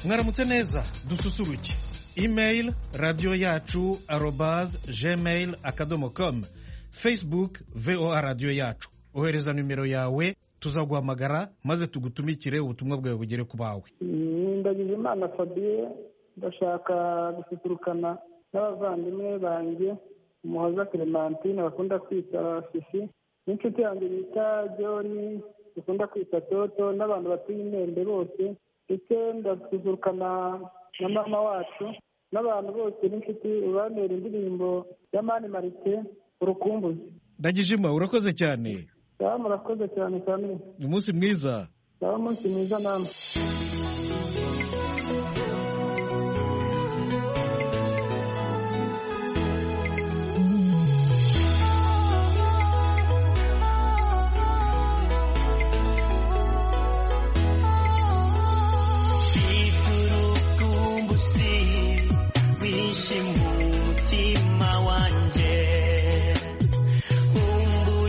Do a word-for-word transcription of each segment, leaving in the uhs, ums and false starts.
mwaramutse neza dususuruke. Email radio yacu arobase gmail akadomo com, Facebook voa radio yacu. Ohereza numero yawe tuzaguhamagara maze tugutumikire ubutumwa bwawe bugere ku bawe. Ndagize Imana Fabien, ndashaka gususurukana n'abavandimwe banjye Umuhoza Clementine bakunda kwita Fifi, n'inshuti yanjye bita John bakunda kwita Toto, n'abantu batuye Imende bose, ndetse ndasusurukana na mama wacu n'abantu bose n'inshuti ubanera indirimbo ya Mani Marite Urukumbuzi. Ndagijima urakoze cyane. Sawa, murakoze cyane cyane. Umunsi mwiza. Sawa, umunsi mwiza namwe.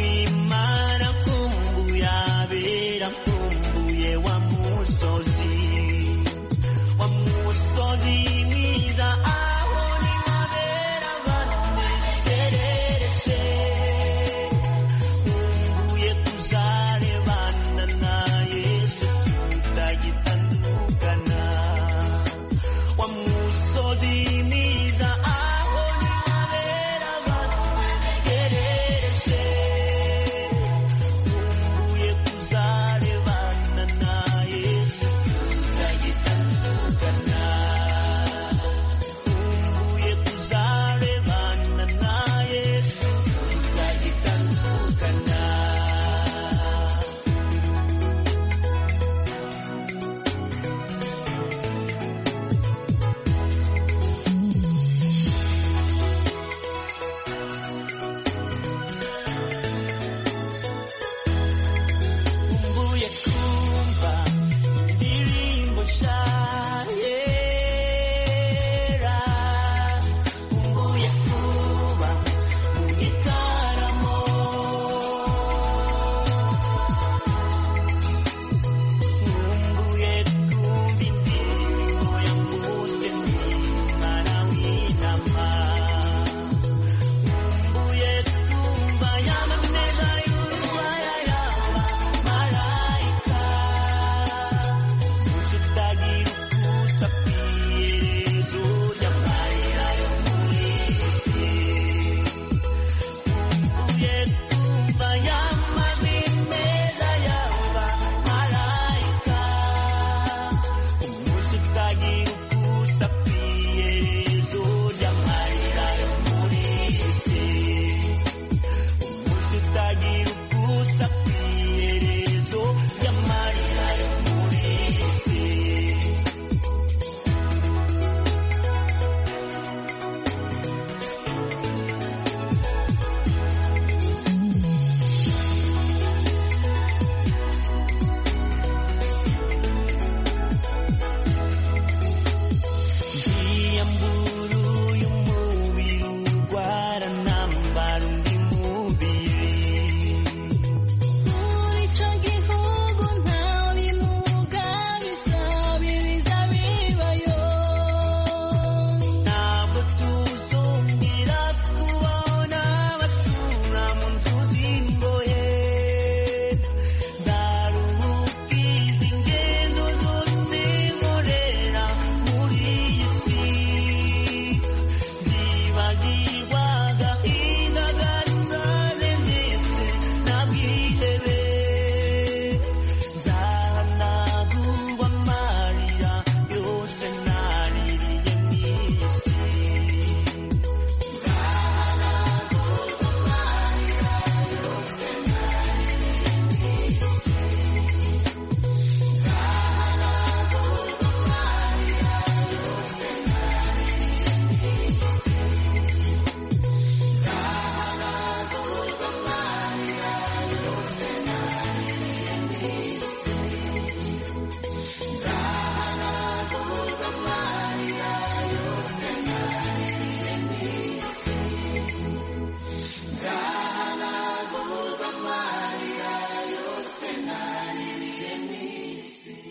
Kumbuye wa musozi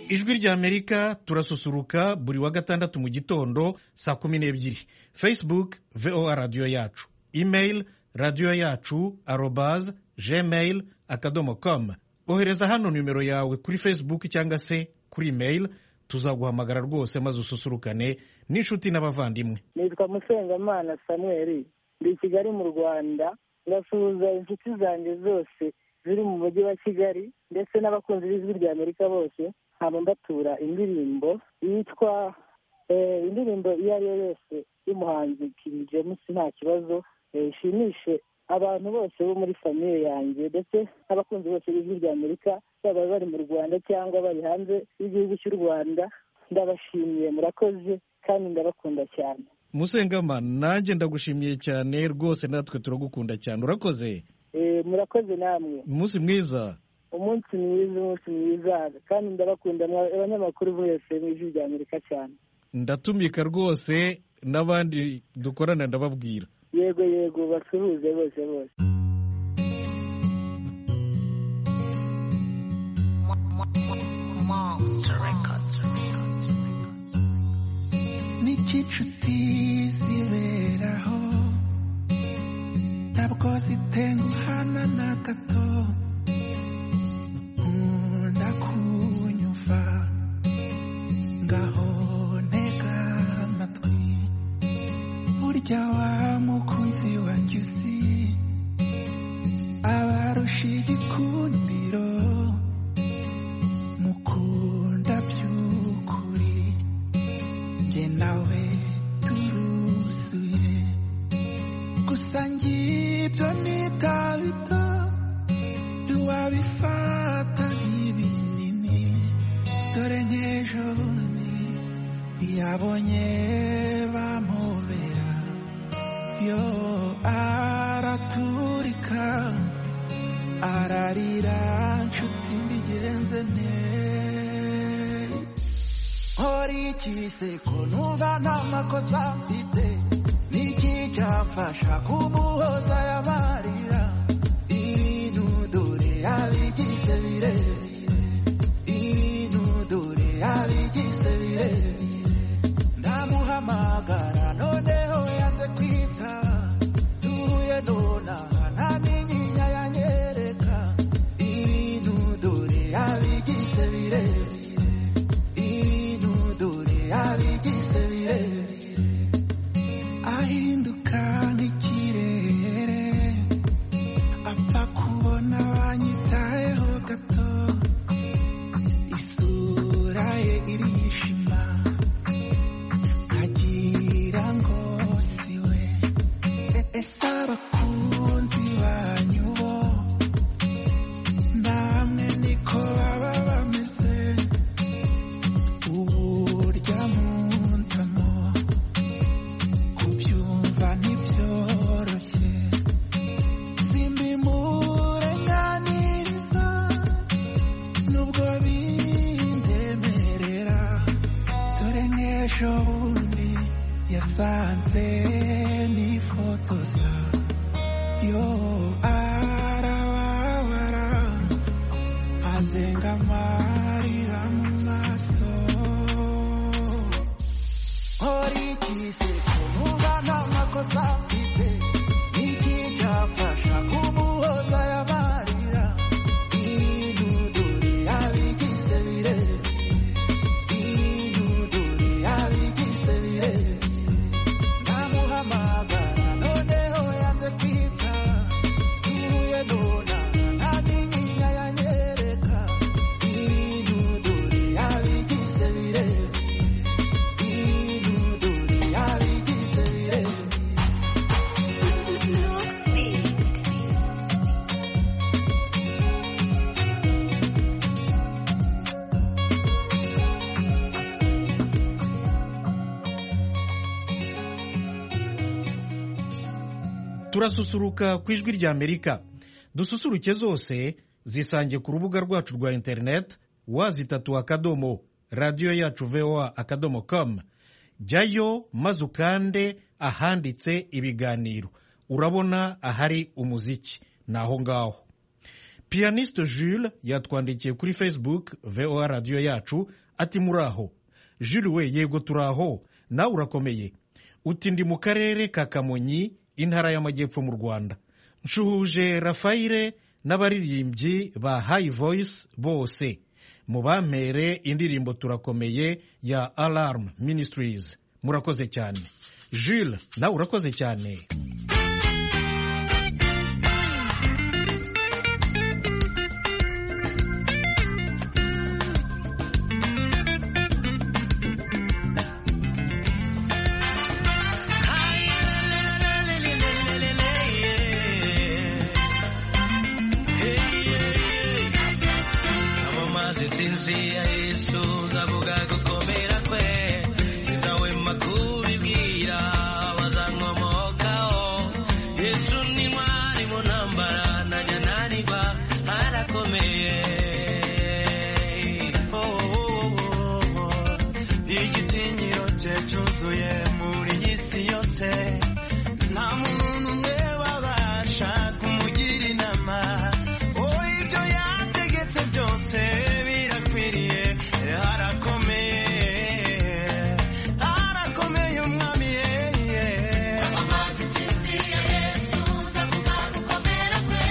ijwi rya Amerika turasusuruka buri wa gatandatu mu gitondo saa kumi n'ebyiri. Facebook V O A radio yacu, email radio yacu arobase gmail akadomo com. Ohereza hano numero yawe kuri Facebook cyangwa se kuri email, tuzaguhamagara rwose maze ususurukane n'inshuti n'abavandimwe. Nitwa Musengamana Samuel, ndi i Kigali mu Rwanda. Ndasuhuza inshuti zanjye zose ziri mu mujyi wa Kigali ndetse n'abakunzi b'ijwi rya Amerika bose. Haba mbatura indirimbo yitwa indirimbo iyo ari yo yose y'umuhanzi King James nta kibazo, ishimishe abantu bose bo muri famiye yanjye ndetse n'abakunzi bose b'ijwi rya Amerika, baba bari mu Rwanda cyangwa bari hanze y'igihugu cy'u Rwanda. Ndabashimiye, murakoze kandi ndabakunda cyane. Musengama, nanjye ndagushimiye cyane rwose, natwe turagukunda cyane. Urakoze. Eh, murakoze namwe. Umunsi mwiza. Umunsi mwiza, umunsi mwiza, kandi ndabakunda abanyamakuru bose b'ijwi rya Amerika cyane. Ndatumika rwose n'abandi dukorana ndababwira. Yego yego, basuhuze bose bose. N'inshuti ziberaho ntabwo zitenguhana na gato, nkunda kunyumva ngaho ntega amatwi, burya wa mukunzi wanjye uzi abarusha igikundiro, mukunda by'ukuri njye nawe turuzuye, gusa ngibyo nitabito ntiwabifata nk'ibinini, dore nk'ejo ntiyabonye bamubera yo araturika ararira, nshuti mbigenze nte hori ikise ko numva nta makosa mfite, niki cyamfasha kumuhoza y'amarira, ibintu dore yabigize birebire, ibintu dore yabigize birebire, ndamuhamagara noneho yanze kwita, duhuye nonaha nta n'inyinya yanyereka, ibintu dore yabigize birebire, ibintu dore yabigize birebire, ahinduka nk'ikirere, apfa kubona banyitayeho gato, isura ye irishima nkagira ngo siwe, ese abakunzi banyu bo namwe niko baba bameze, uburya munzamo kubyumva ntibyoroshye, simbimurenganiriza nubwo bindemerera, dore nk'ejo bundi yasanze nifotoza, yo arababara azenga amarira mu maso, hori ikise ko numva nta makosa mfite, niki cyafasha kumuhoza y'amarira, ibintu dore yabigize birebire, ibintu dore yabigize birebire, ndamuhamagara noneho yanze kwita, duhuye nonaha nta n'inyinya yanyereka, ibintu dore yabigize birebire, ibintu dore yabigize birebire. Turasusuruka ku ijwi rya Amerika. Dususuruke zose zisange ku rubuga rwacu rwa internet wazitatu akadomo radio yacu V O A akadomo com. Jyayo maze ukande ahanditse ibiganiro, urabona ahari umuziki naho ngaho. Pianiste Jules yatwandikiye kuri Facebook V O A radio yacu ati muraho. Jules we yego turaho, nawe urakomeye. Uti ndi mu karere ka Kamonyi, intara y'Amajyepfo mu Rwanda. Nshuhuje Rafaire n'abaririmbyi ba High Voice bose. Mubampere indirimbo turakomeye ya Alarm Ministries. Murakoze cyane. Jules, nawe urakoze cyane. Sinzia Yesu ndavuga gukomera kwe sinzawe makubibwira bazankomokaho Yesu ni mwari mu ntambara najya nanirwa arakomeye igitinyiro cye cyuzuye muri iyi si yose nta muntu n'umwe wabasha kumugira inama ibyo yategetse byose Sinzia Yesu ndavuga gukomera kwe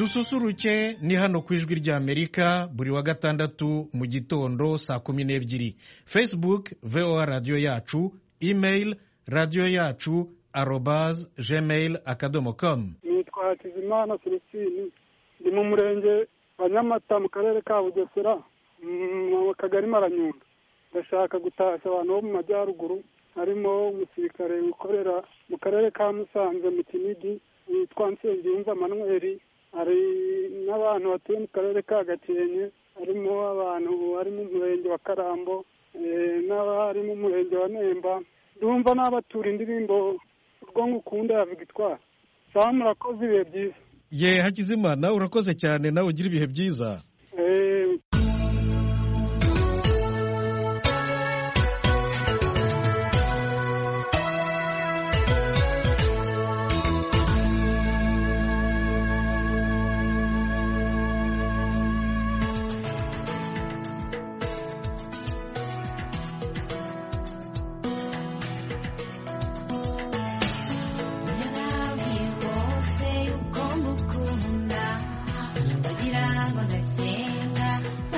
dususuruke ni hano ku ijwi ry'Amerika buri wa gatandatu mu gitondo saa kumi n'ebyiri. Facebook voa radiyo yacu, email radiyo yacu arobase gmail akadomo com. nitwa Hakizimana Celestine, ndi mu murenge wa Nyamata mu karere ka Bugesera mu kagari Maranyundo. Ndashaka gutashya abantu bo mu majyaruguru, harimo umusirikare ukorera mu karere ka Musanze mu Kinigi witwa Nsengiyumva Manuel, hari n'abantu batuye mu karere ka Gakenke, harimo abantu bari mu murenge wa Karambo n'abari mu murenge wa Nemba. Ndumva n'abatura indirimbo urwo ngukunda ya Victoire. Sawa, murakoze, ibihe byiza. Ye Hakizimana, urakoze cyane, nawe ugira ibihe byiza. Eh Wagira ngo ndasenga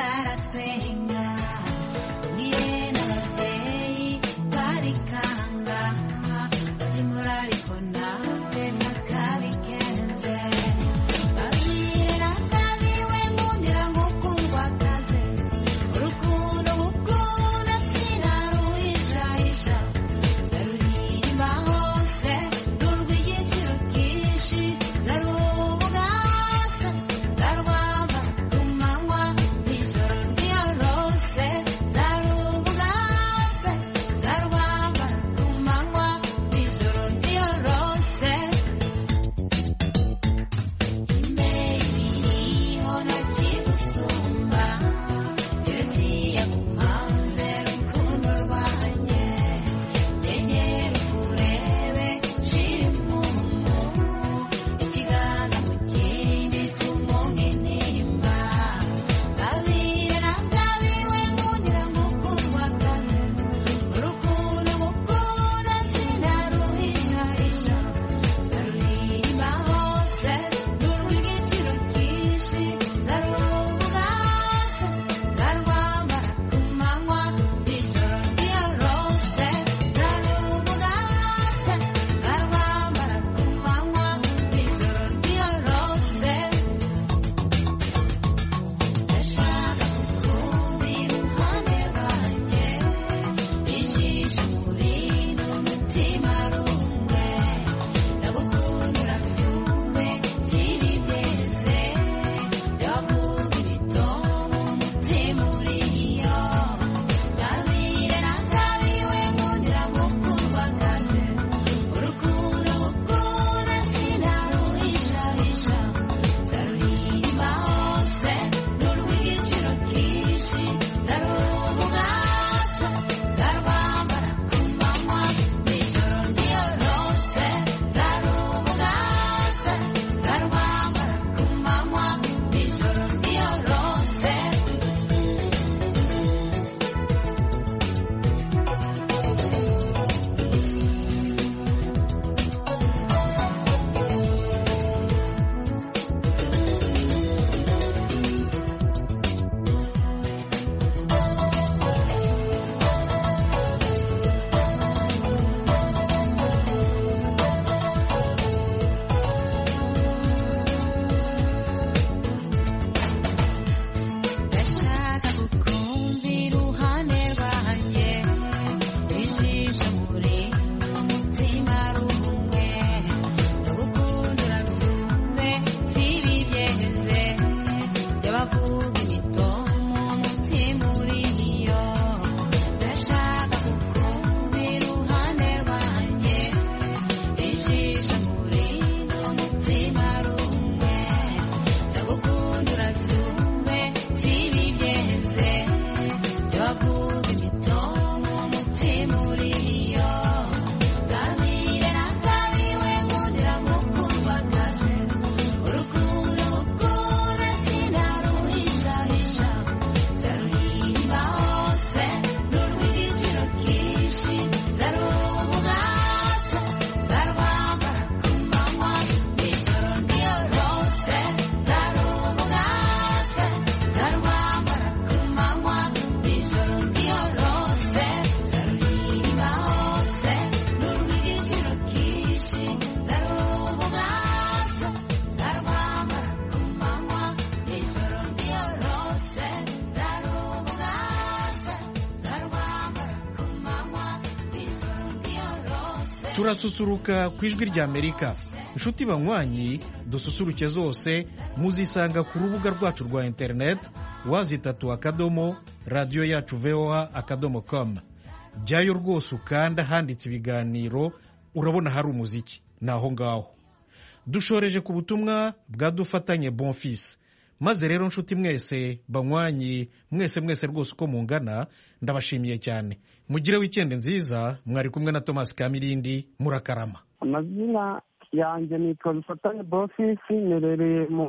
turasusuruka ku ijwi ry'Amerika. Inshuti banywanyi, dususuruke zose muzisanga ku rubuga rwacu rwa interineti wazitatu akadomo radiyo yacu voa akadomo com. Jyayo rwose ukanda handitse ibiganiro, urabona hari umuziki naho ngaho. Dushoreje ku butumwa bwadufatanye Bonfils. Maze rero nshuti mwese banywanyi mwese mwese rwose uko mungana, ndabashimiye cyane. Mugire weekend nziza. Mwari kumwe na Thomas Kamirindi. Murakarama. Amazina yanjye nitwa Dufatanye Bonfils, nerereye mu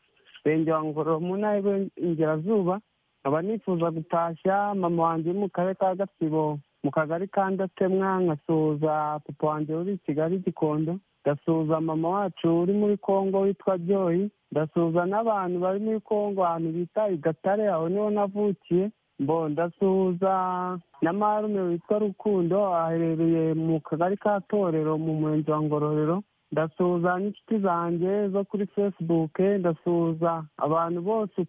Renge wa Ngororero mu ntara y'Iburengerazuba. Aba nifuza gutashya mama wanjye mu karere ka Gatsibo mu kagari ka Ndatemwa, nkasuhuza papa wanjye uri i Kigali Gikondo, ndasuhuza mama wacu uri muri Kongo witwa Joy, ndasuhuza n'abantu bari muri Kongo ahantu bita i Gatare, aho niho navukiye. Mbo ndasuhuza na marume witwa Rukundo aherereye mu kagari ka Torero mu murenge wa Ngororero. Ndasuhuza n'inshuti zanjye zo kuri Facebook, ndasuhuza abantu bose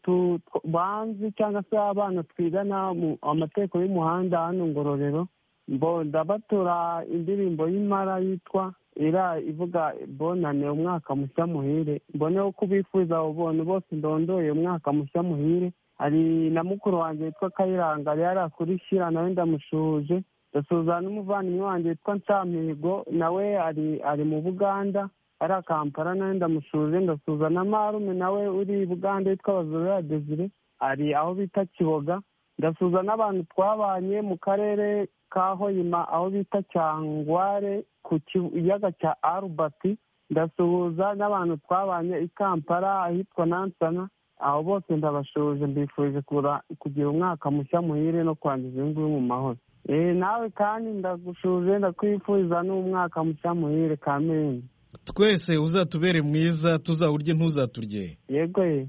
banzi cyangwa se abana twigana mu amategeko y'umuhanda hano Ngororero. Mbo ndabatura indirimbo y'Impara yitwa ira ivuga bonane umwaka mushya muhire. Mboneho kubifuza abo bantu bose ndondoye umwaka mushya muhire. Hari na mukuru wanjye witwa Kayiranga yari akurishira, nawe ndamushuje. Ndasuhuza n'umuvandimwe wanjye witwa Nsamihigo, nawe ari ari mu Buganda ari Kampala, nawe ndamushuje. Ndasuhuza na marume nawe uri Buganda witwa Bazorera Desire, ari aho bita Kiboga. Ndasuhuza n'abantu twabanye mu karere ka Hoima aho bita Cyangware ku kiyaga cya Albert. Ndasuhuza n'abantu twabanye i Kampala ahitwa Nansana. Aho bose ndabashuje, mbifurije kugira umwaka mushya muhire no kwangiza ingo mu mahoro. Eh nawe kandi ndagushuje, ndakwifuriza n'umwaka mushya muhire Kamirindi. Twese uzatubere mwiza, tuzawurye ntuzaturye. Yego ye.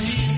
hino